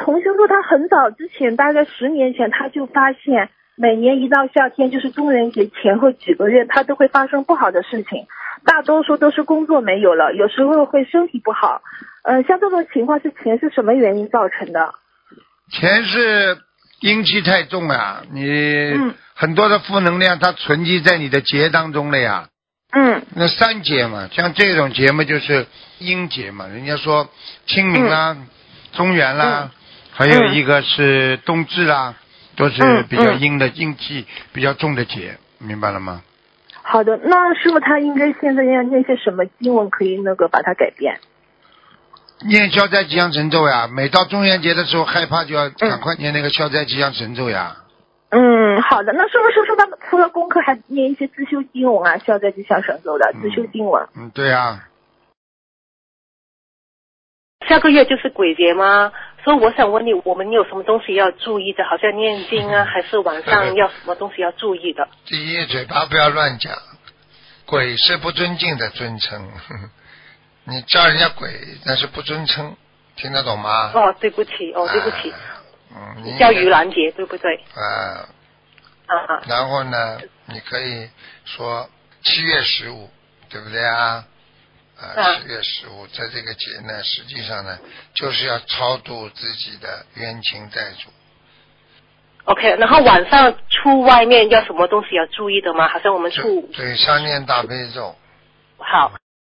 同学说他很早之前，大概10年前，他就发现每年一到夏天，就是中元节前后几个月，他都会发生不好的事情，大多数都是工作没有了，有时候会身体不好。像这种情况钱是什么原因造成的？ 钱是阴气太重啊，你很多的负能量它存积在你的节当中了呀。那3节嘛，像这种节嘛就是阴节嘛，人家说清明啦、中元啦，还有一个是冬至啦，都是比较阴的阴气比较重的节，明白了吗？ 好的，那师傅他应该现在要念些什么经文可以把它改变？ 念消灾吉祥神咒呀，每到中元节的时候害怕就要赶快念那个消灾吉祥神咒呀。 好的，那是不是说他除了功课还念一些自修经文啊，消灾吉祥神咒的自修经文？ 对啊。 下个月就是鬼节吗？所以我想问你，我们有什么东西要注意的？好像念经啊，还是晚上要什么东西要注意的？ 第一，嘴巴不要乱讲，鬼是不尊敬的尊称，你叫人家鬼那是不尊称，听得懂吗？ 对不起，对不起。你叫盂兰节对不对？ 然后呢，你可以说7月15，对不对啊？7月15，在这个节呢，实际上呢，就是要超度自己的冤亲债主。 OK， 然后晚上出外面要什么东西要注意的吗？好像我们对，上念大悲咒。 好。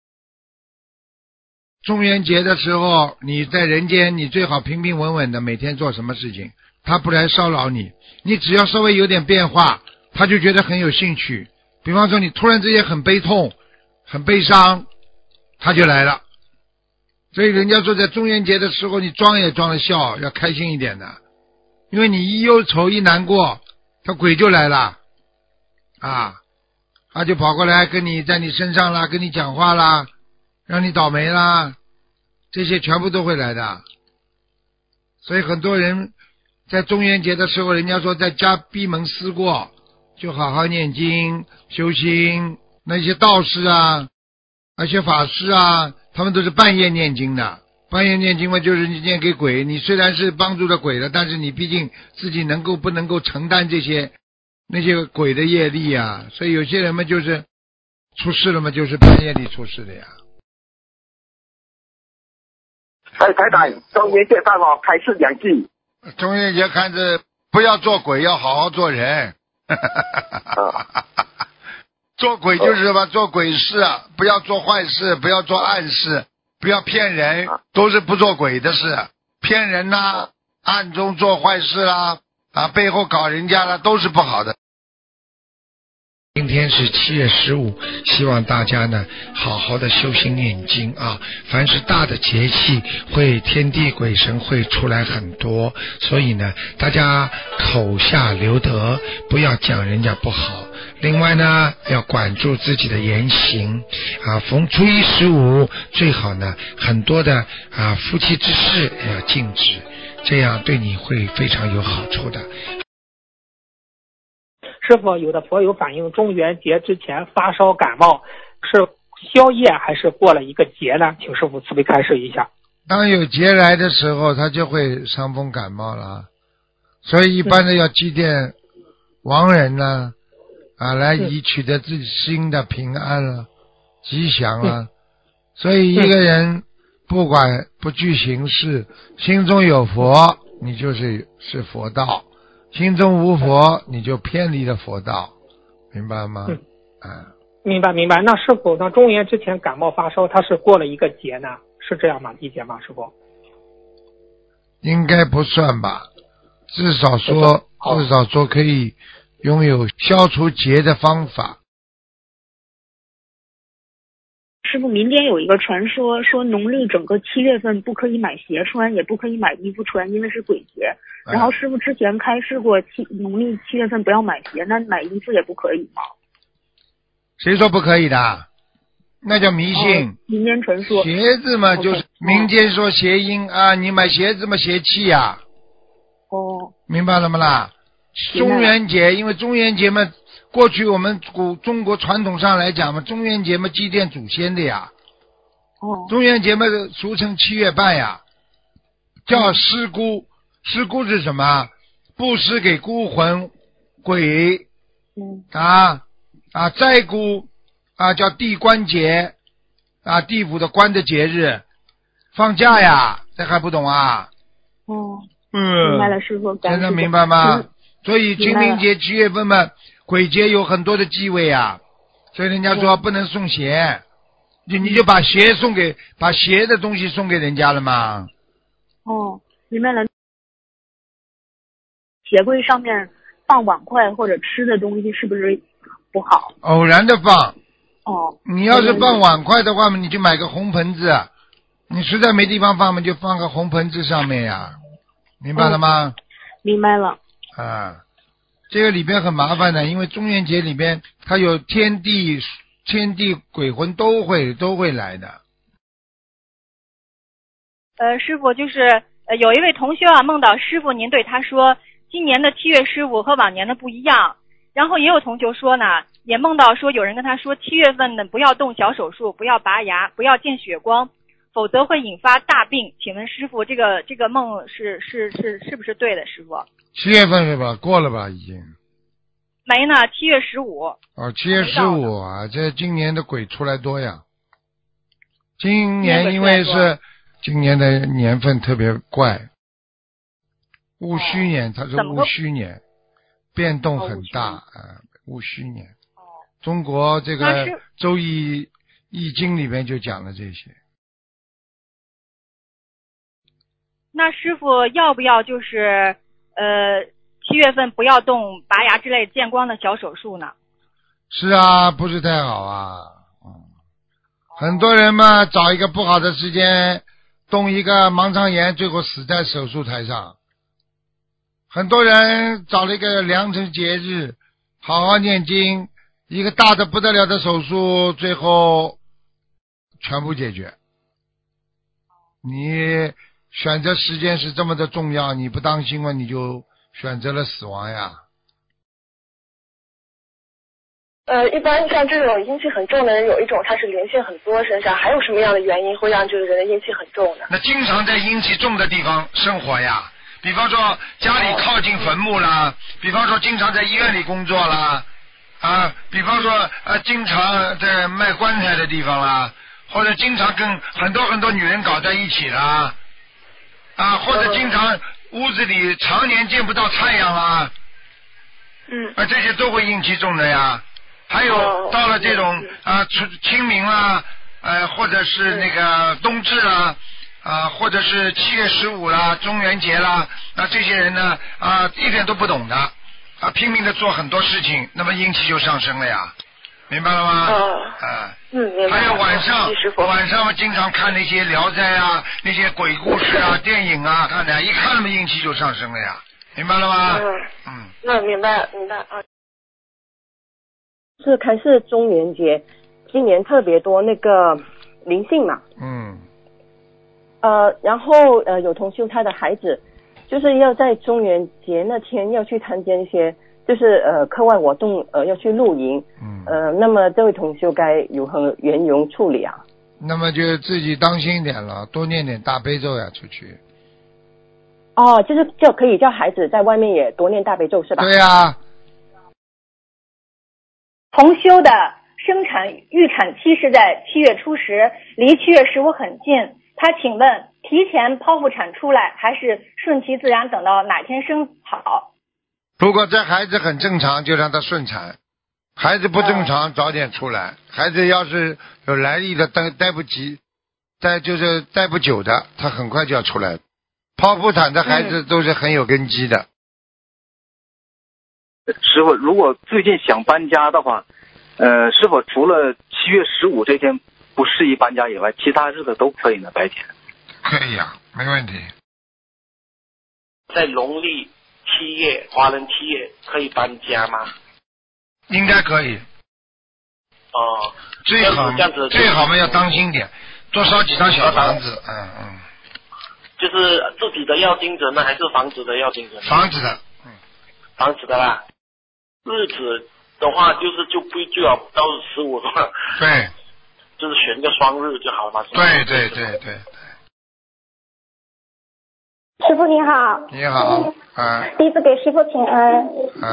中元节的时候，你在人间，你最好平平稳稳的每天做什么事情，他不来骚扰你。你只要稍微有点变化，他就觉得很有兴趣。比方说，你突然之间很悲痛、很悲伤，他就来了。所以人家说，在中元节的时候，你装也装得笑，要开心一点的。因为你一忧愁一难过，他鬼就来了他就跑过来跟你在你身上啦，跟你讲话啦，让你倒霉啦，这些全部都会来的。所以很多人在中元节的时候，人家说在家闭门思过，就好好念经修心。那些道士啊，那些法师啊，他们都是半夜念经的。半夜念经嘛，就是你念给鬼，你虽然是帮助了鬼了，但是你毕竟自己不能够承担那些鬼的业力啊。所以有些人嘛，就是出事了嘛，就是半夜里出事的呀。 台长，中元节上开示2句。 中元节看着不要做鬼，要好好做人。做鬼就是什么？做鬼事，不要做坏事，不要做暗事，不要骗人，都是不做鬼的事。骗人啦，暗中做坏事啦，背后搞人家啦，都是不好的。今天是7月15，希望大家呢好好的修心念经啊。凡是大的节气，天地鬼神会出来很多，所以呢，大家口下留德，不要讲人家不好。另外呢，要管住自己的言行逢初一15，最好呢很多的夫妻之事要禁止，这样对你会非常有好处的。 师傅，有的佛友反映中元节之前发烧感冒是宵夜还是过了一个节呢？请师傅慈悲开示一下。 当有节来的时候，他就会伤风感冒了，所以一般的要祭奠亡人呢来以取得自己心的平安了、吉祥了。所以一个人不管不惧形势，心中有佛，你是佛道；心中无佛，你就偏离了佛道，明白吗？ 明白。那师傅，那中元之前感冒发烧，他是过了一个节呢？是这样吗？理解吗，师傅？ 应该不算吧，至少说可以拥有消除结的方法。 师傅，民间有一个传说，说农历整个7月份不可以买鞋穿，也不可以买衣服穿，因为是鬼节。然后师傅之前开示过农历7月份不要买鞋，那买衣服也不可以吗？ 谁说不可以的？那叫迷信。 民间传说。 鞋子嘛，就是民间说谐音你买鞋子嘛，邪气呀。明白了吗啦？中元节，因为中元节嘛，过去我们中国传统上来讲嘛，中元节嘛祭奠祖先的呀。中元节嘛俗称7月半呀，叫尸姑， 尸孤是什么？布施给孤魂鬼斋孤叫地官节地府的官的节日，放假呀，这还不懂啊？ 明白了，师傅。 现在明白吗？所以清明节7月份嘛，鬼节有很多的忌讳啊，所以人家说不能送鞋，你就把鞋把鞋的东西送给人家了嘛。 明白了。鞋柜上面放碗筷或者吃的东西是不是不好？ 偶然的放。你要是放碗筷的话嘛，你就买个红盆子，你实在没地方放嘛，就放个红盆子上面呀，明白了吗？ 明白了。 这个里边很麻烦的，因为中元节里边它有天地鬼魂都会来的。 师傅就是有一位同学梦到师傅您对他说，今年的7月15和往年的不一样。然后也有同学说呢，也梦到说有人跟他说7月份呢不要动小手术，不要拔牙，不要见血光，否则会引发大病。请问师傅，这个梦是不是对的？师傅 7月份是吧？过了吧已经。 没呢，7月15。 7月15这今年的鬼出来多呀。今年因为是今年的年份特别怪，戊戌年，它是戊戌年，变动很大戊戌年。中国这个周易经里面就讲了这些。 那师傅要不要就是7月份不要动拔牙之类见光的小手术呢？ 是啊，不是太好啊。很多人嘛找一个不好的时间动一个盲肠炎，最后死在手术台上。很多人找了一个良辰节日好好念经，一个大的不得了的手术最后全部解决。你选择时间是这么的重要，你不当心嘛，你就选择了死亡呀。 一般像这种阴气很重的人，有一种他是灵性很多身上，还有什么样的原因会让这个人的阴气很重呢？ 那经常在阴气重的地方生活呀，比方说家里靠近坟墓啦，比方说经常在医院里工作啦，比方说经常在卖棺材的地方啦，或者经常跟很多女人搞在一起啦，或者经常屋子里常年见不到太阳啦，这些都会阴气重的呀。还有到了这种清明啦，或者是那个冬至啦，或者是7月15啦，中元节啦，这些人呢一点都不懂的拼命的做很多事情，那么阴气就上升了呀，明白了吗？ 明白。 还有晚上经常看那些聊斋啊，那些鬼故事啊，电影啊，看的一看那么阴气就上升了呀，明白了吗？ 明白是开始中元节，今年特别多那个灵性嘛。然后有同修他的孩子就是要在中元节那天要去参加一些就是课外活动要去露营。那么这位同修该如何圆融处理啊？ 那么就自己当心一点了，多念点大悲咒呀，出去。 就是就可以叫孩子在外面也多念大悲咒是吧？ 对呀。 同修的预产期是在7月初10，离7月15很近。他请问提前剖腹产出来还是顺其自然等到哪天生好？ 如果这孩子很正常就让他顺产，孩子不正常早点出来。孩子要是有来历的待不及，就是待不久的，他很快就要出来。剖腹产的孩子都是很有根基的。 师傅，如果最近想搬家的话，是否除了7月15这天不适宜搬家以外，其他日子都可以呢？白天可以啊，没问题。 在农历7月，华人7月可以搬家吗？ 应该可以。最好嘛要当心点，多烧几张小房子。 就是自己的要经者呢，还是房子的要经者呢？ 房子的。 房子的啦。日子的话就要到15了。 对。 就是选个双日就好了嘛。 对。 师傅你好。 你好， 第一次给师傅请安。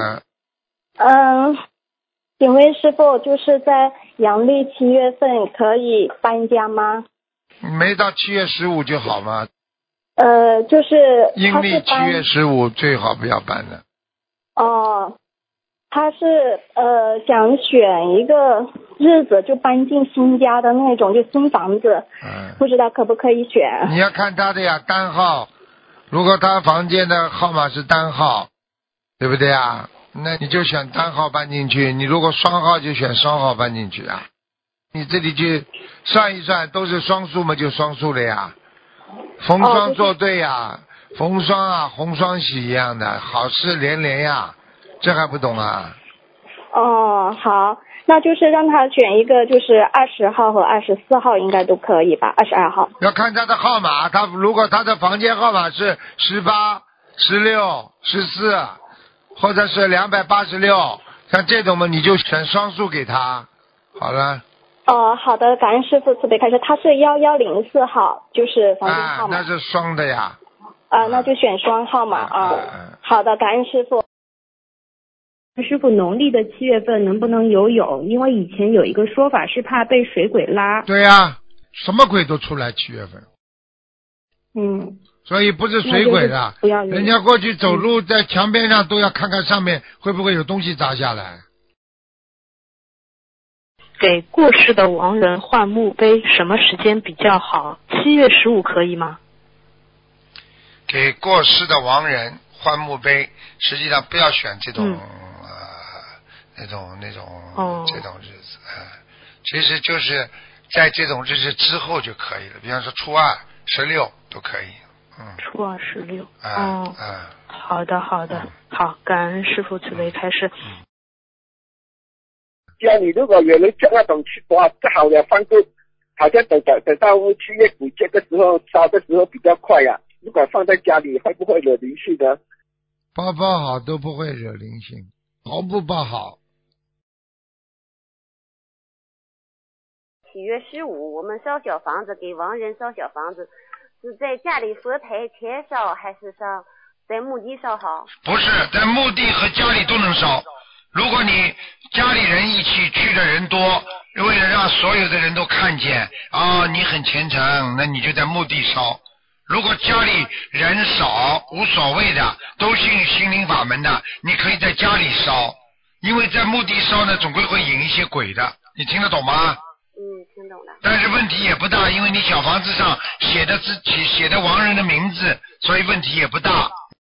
请问师傅，就是在阳历7月份可以搬家吗？ 没到7月15就好吗？ 就是阴历7月15最好不要搬的。 哦，他是想选一个日子就搬进新家的那种，就新房子，不知道可不可以选？ 你要看他的呀，单号，如果他房间的号码是单号，对不对啊？那你就选单号搬进去，你如果双号就选双号搬进去啊。你这里去算一算，都是双数嘛，就双数了呀。逢双作对呀，逢双啊，红双喜一样的，好事连连呀，这还不懂啊？ 哦，好，那就是让他选一个，就是20号和24号应该都可以吧？22号要看他的号码，他如果他的房间号码是18、16、14，或者是286，像这种嘛，你就选双数给他，好了。 哦，好的，感恩师父慈悲开示。他是1104号，就是房间号码。 那是双的呀。 那就选双号码啊。好的，感恩师父。 师傅，农历的7月份能不能游泳？因为以前有一个说法是怕被水鬼拉。 对呀，什么鬼都出来7月份。所以不是水鬼的，人家过去走路在墙边上都要看看上面会不会有东西砸下来。 给过世的亡人换墓碑，什么时间比较好？7月15可以吗？ 给过世的亡人换墓碑，实际上不要选这种那种这种日子，其实就是在这种日子之后就可以了，比方说初2、16都可以。 初2、16。好的，好，感恩师父慈悲开示。 家里如果有人叫那种哇不好的放住，好像等到7月5这个时候烧的时候比较快呀。如果放在家里会不会惹灵性呢？ 包好都不会惹灵性，毫不包好。 7月15我们烧小房子，给亡人烧小房子，是在家里佛台前烧还是烧在墓地烧好？ 不是，在墓地和家里都能烧。如果你家里人一起去的人多，为了让所有的人都看见你很虔诚，那你就在墓地烧。如果家里人少无所谓的，都信心灵法门的，你可以在家里烧，因为在墓地烧呢总归会引一些鬼的，你听得懂吗？ 听懂了。 但是问题也不大，因为你小房子上写的亡人的名字，所以问题也不大。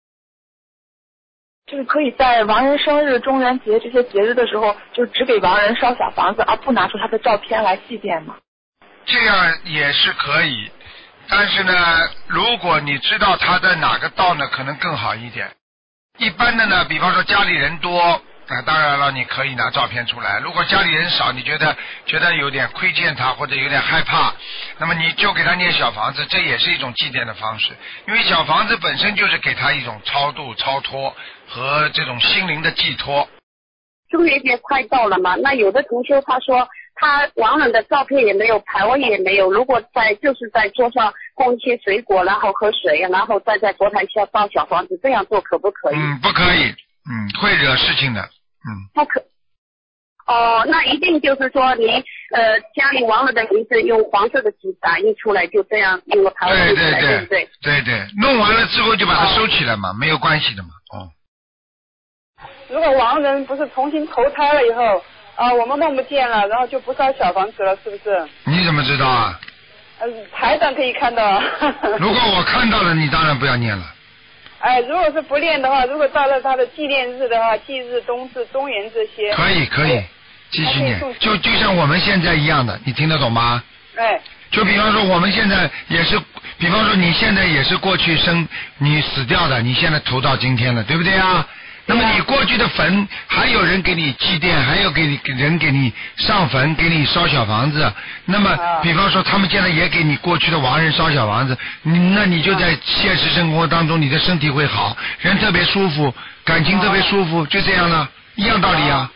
就是可以在亡人生日、中元节这些节日的时候，就只给亡人烧小房子，而不拿出他的照片来祭奠吗？ 这样也是可以，但是呢，如果你知道他在哪个道呢，可能更好一点。一般的呢，比方说家里人多，当然了，你可以拿照片出来。如果家里人少，你觉得有点亏欠他或者有点害怕，那么你就给他念小房子，这也是一种祭奠的方式。因为小房子本身就是给他一种超度、超脱和这种心灵的寄托。 中元节快到了嘛，那有的同修他说他亡人的照片也没有，牌位也没有，如果就是在桌上供一些水果，然后喝水，然后再在佛台下烧小房子，这样做可不可以？ 不可以，会惹事情的。 不可。那一定就是说你家里亡人的名字用黄色的纸打印出来，就这样用个牌位出来，对不对？ 对，弄完了之后就把它收起来嘛，没有关系的嘛。 如果亡人不是重新投胎了以后我们梦不见了，然后就不烧小房子了，是不是？ 你怎么知道啊？ 台上可以看到。 如果我看到了，你当然不要念了。 如果是不念的话，如果到了他的纪念日的话，忌日、冬至、中元这些， 可以继续念，就像我们现在一样的，你听得懂吗？就比方说我们现在也是，比方说你现在也是过去你死掉的，你现在投到今天了，对不对啊？那么你过去的坟还有人给你祭奠，还有人给你上坟，给你烧小房子。那么比方说他们现在也给你过去的亡人烧小房子，那你就在现实生活当中你的身体会好，人特别舒服，感情特别舒服，就这样了，一样道理啊。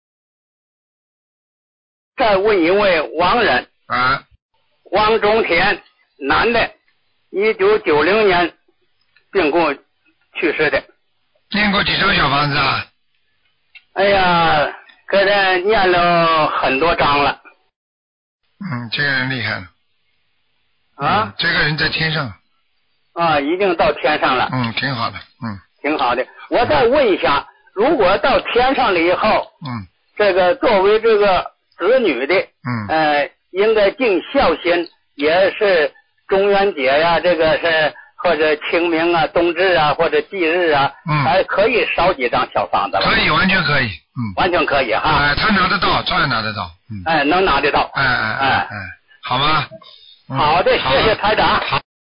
再问一位亡人王中田，男的，1990年病故去世的。 念过几张小房子啊？ 哎呀，给他念了很多章了。 这个人厉害了。 啊？ 这个人在天上。 啊，已经到天上了。 挺好的。 挺好的。我再问一下，如果到天上了以后，这个作为这个子女的，应该尽孝心，也是中元节呀，这个是或者清明啊、冬至啊，或者忌日啊，还可以烧几张小房子吧？ 可以，完全可以。 完全可以哈。 他拿得到，照样拿得到。 能拿得到。 好吗？ 好的，谢谢台长。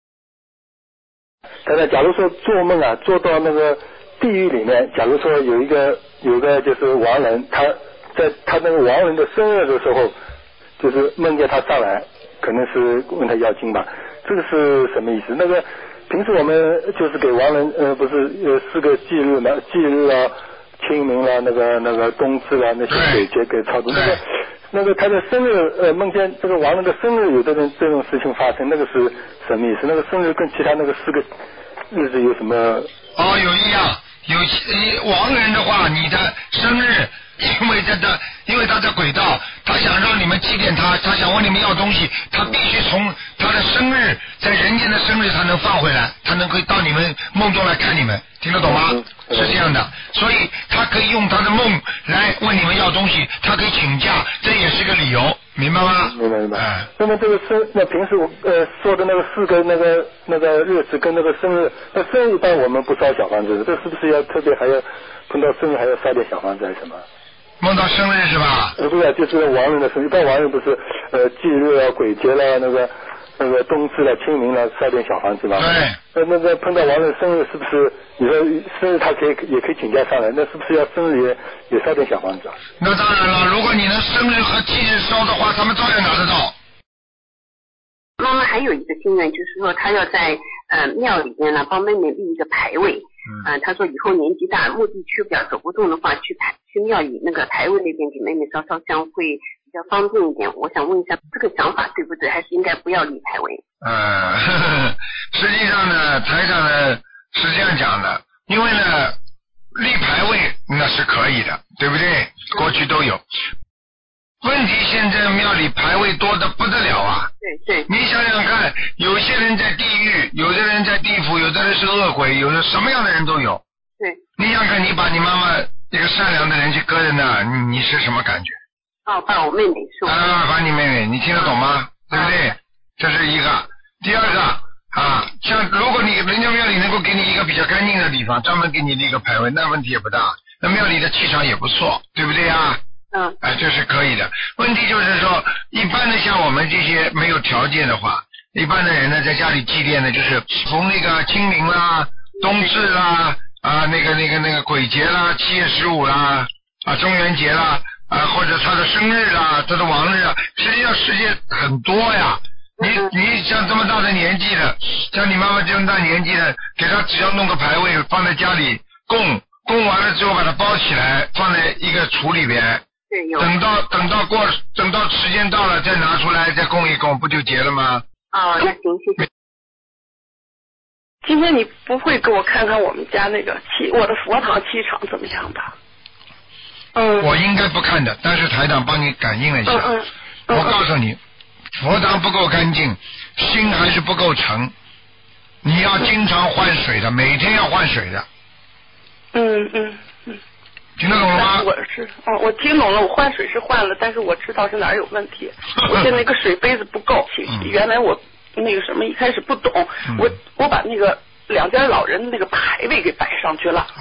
台长，假如说做梦啊，做到那个地狱里面，假如说有一个就是亡人，他在他那个亡人的生日的时候，就是梦见他上来，可能是问他要经吧，这个是什么意思？那个平时我们就是给亡人不是4个忌日嘛，忌日啊、清明啊、那个冬至啊那些鬼节给超度，那个他的生日梦见这个亡人的生日有这种事情发生，那个是什么意思？那个生日跟其他那个4个日子有什么？ 有一样。亡人的话，你的生日，因为他在轨道，他想让你们祭奠他，他想问你们要东西，他必须从他的生日，在人间的生日才能放回来，他能可以到你们梦中来看你们，听得懂吗？是这样的，所以他可以用他的梦来问你们要东西，他可以请假，这也是个理由，明白吗？ 明白。那么这个那平时说的那个4个那个日子跟那个生日，那生日一般我们不烧小房子，这是不是要特别还要碰到生日还要烧点小房子还是什么？ 梦到生日是吧？ 不是，就是亡人的生日，一般亡人不是忌日啊、鬼节啦、那个冬至啦、清明啦，烧点小房子吧？对。那个碰到亡人生日，是不是你说生日他也可以请假上来？那是不是要生日也烧点小房子啊？ 那当然了，如果你能生日和忌日烧的话，他们照样拿得到。 妈妈还有一个心愿，就是说她要在庙里边呢帮妹妹立一个牌位。她说以后年纪大，墓地去不了走不动的话，去庙里那个牌位那边给妹妹烧烧香会比较方便一点。我想问一下，这个想法对不对？还是应该不要立牌位？ 实际上呢，台长呢是这样讲的，因为呢立牌位那是可以的，对不对？过去都有。问题现在庙里牌位多得不得了啊！ 对， 你想想看，有些人在地狱，有的人在地府，有的人是恶鬼，有的什么样的人都有。 对， 你想看，你把你妈妈一个善良的人去搁在那，你是什么感觉？ 把我妹妹说。 把你妹妹，你听得懂吗？对不对？这是一个。第二个像如果人家庙里能够给你一个比较干净的地方，专门给你立个牌位，那问题也不大。那庙里的气场也不错，对不对啊？这是可以的。问题就是说，一般的像我们这些没有条件的话，一般的人呢，在家里祭奠呢，就是逢那个清明啦、冬至啦、那个鬼节啦、7月15啦、中元节啦、或者他的生日啦、他的亡日啊，实际上时间很多呀。你像这么大的年纪的，像你妈妈这么大年纪的，给他只要弄个牌位放在家里供完了之后，把它包起来，放在一个橱里边。等到时间到了再拿出来再供一供，不就结了吗？ 那行，谢谢。 今天你不会给我看看我们家那个我的佛堂气场怎么样吧？ 我应该不看的，但是台长帮你感应了一下。我告诉你，佛堂不够干净，心还是不够诚，你要经常换水的，每天要换水的。听得懂了吗？ 我听懂了，我换水是换了，但是我知道是哪儿有问题。我现在那个水杯子不够，原来我那个什么一开始不懂，我把那个2家老人那个牌位给摆上去了。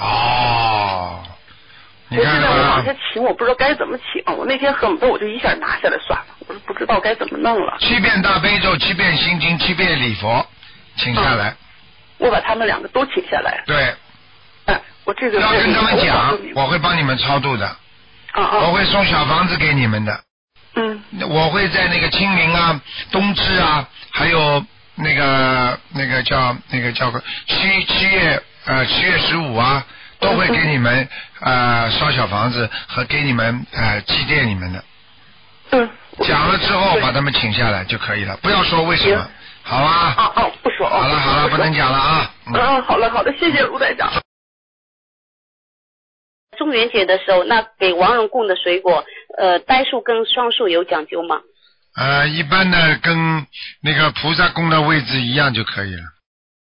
我现在我往下请，我不知道该怎么请。我那天恨不得我就一下拿下来算了，我不知道该怎么弄了。 7遍大悲咒，7遍心经，7遍礼佛，请下来。 我把他们2个都请下来。 对。 我这个要跟他们讲，我会帮你们超度的。我会送小房子给你们的。我会在那个清明啊、冬至啊，还有那个叫7月15啊，都会给你们烧小房子和给你们祭奠你们的。讲了之后把他们请下来就可以了，不要说为什么， 好吧？ 不说。 好了，不能讲了啊。 好了，谢谢卢台长。 中元节的时候，那给亡人供的水果，单数跟双数有讲究吗？ 一般的跟那个菩萨供的位置一样就可以了。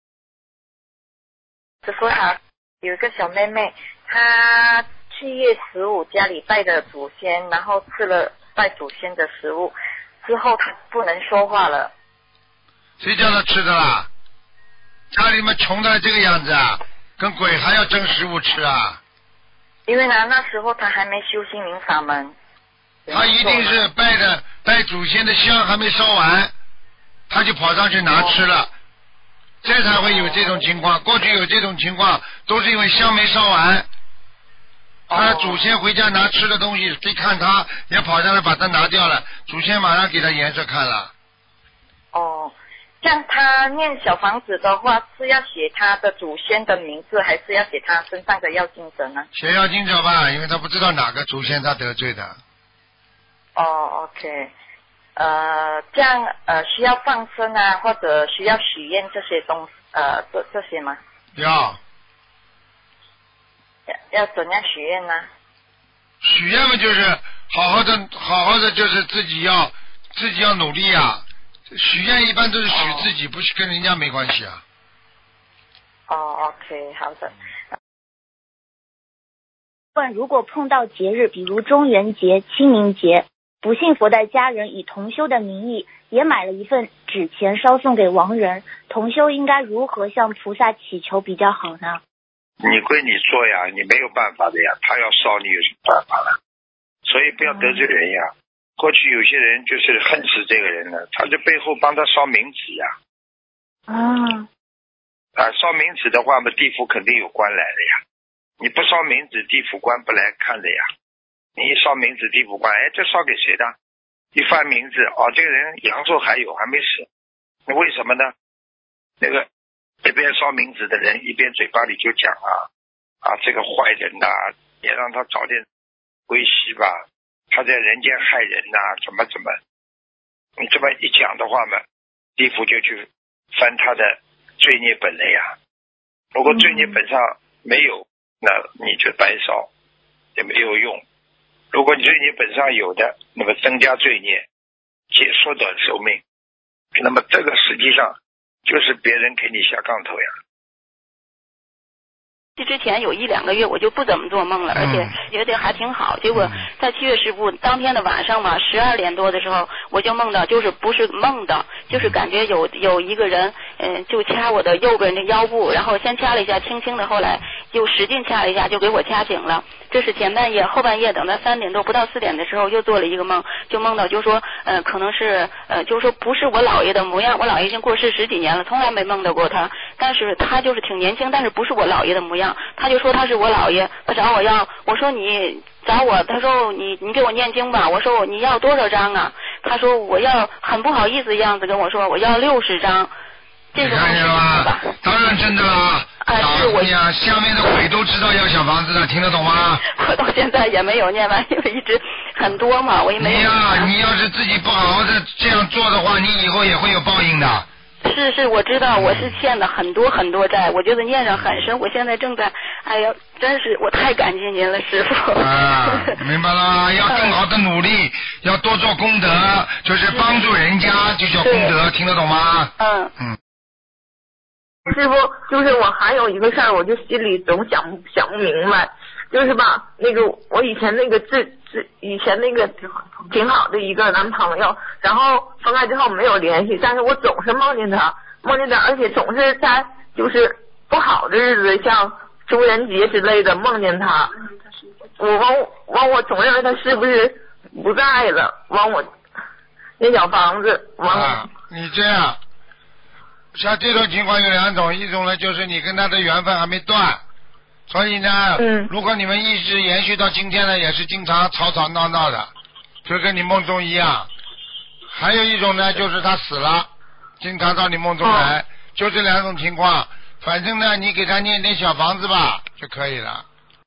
师傅好，有一个小妹妹，她7月15家里拜的祖先，然后吃了拜祖先的食物之后，她不能说话了。 谁叫她吃的啦？家里面穷的这个样子啊，跟鬼还要争食物吃啊？ 因为呢，那时候她还没修心灵法门。 她一定是拜祖先的香还没烧完，她就跑上去拿吃了，这才会有这种情况。过去有这种情况，都是因为香没烧完。他祖先回家拿吃的东西，一看他也跑上来把它拿掉了，祖先马上给他颜色看了。 像他念小房子的话，是要写他的祖先的名字，还是要写他身上的要经者呢？ 写要经者吧，因为他不知道哪个祖先他得罪的。 OK， 这样需要放生啊，或者需要许愿这些东西，这些吗？要怎样许愿呢？ 许愿嘛，就是好好的，就是自己要努力啊。许愿一般都是许自己，不是跟人家没关系啊。 OK， 好的。 问：如果碰到节日，比如中元节、清明节，不信佛的家人以同修的名义也买了一份纸钱烧送给亡人，同修应该如何向菩萨祈求比较好呢？ 你归你做呀，你没有办法的呀，他要烧你有什么办法呢？所以不要得罪人呀。过去有些人就是恨死这个人了，他就背后帮他烧冥纸呀。烧冥纸的话嘛，地府肯定有官来的呀。你不烧冥纸，地府官不来看的呀。你一烧冥纸，地府官，这烧给谁的？一翻名字，这个人阳寿还有，还没死。那为什么呢？那个一边烧冥纸的人，一边嘴巴里就讲这个坏人呐，也让他早点归西吧。他在人间害人呐，怎么？你这么一讲的话嘛，地府就去翻他的罪孽本了呀。如果罪孽本上没有，那你就白烧也没有用。如果你罪孽本上有的，那么增加罪孽，缩短寿命，那么这个实际上就是别人给你下杠头呀。 之前有1-2个月我就不怎么做梦了，而且觉得还挺好。结果在7月15当天的晚上嘛，12点多的时候，我就梦到，就是不是梦到，就是感觉有一个人就掐我的右边的腰部，然后先掐了一下，轻轻的，后来又使劲掐了一下，就给我掐醒了。这是前半夜，后半夜等到3点多不到4点的时候，又做了一个梦，就梦到就说可能是就是说不是我姥爷的模样，我姥爷已经过世10几年了，从来没梦到过他，但是他就是挺年轻，但是不是我姥爷的模样。他就说他是我姥爷，他找我要，我说你找我，他说你给我念经吧，我说你要多少张啊？他说我要，很不好意思的样子跟我说我要60张。这种看见了吧？当然真的啦。 是我呀，下面的鬼都知道要小房子的，听得懂吗？ 我到现在也没有念完，因为一直很多嘛，我也没有。 你要是自己不好好的这样做的话，你以后也会有报应的。 是，我知道我是欠了很多很多债，我觉得念上很深，我现在正在，哎呀，真是我太感谢您了，师傅。 明白了，要更好的努力，要多做功德，就是帮助人家就叫功德，听得懂吗？ 师傅，就是我还有一个事儿，我就心里总想不明白，就是吧，那个我以前那个以前那个挺好的一个男朋友，然后分开之后没有联系，但是我总是梦见他，而且总是在就是不好的日子，像中元节之类的梦见他，我总认为他是不是不在了，我那小房子你这样。像这种情况有2种，一种呢就是你跟他的缘分还没断，所以呢，如果你们一直延续到今天呢，也是经常吵吵闹闹的，就跟你梦中一样。还有一种呢，就是他死了，经常到你梦中来，就这2种情况。反正呢，你给他念点小房子吧就可以了。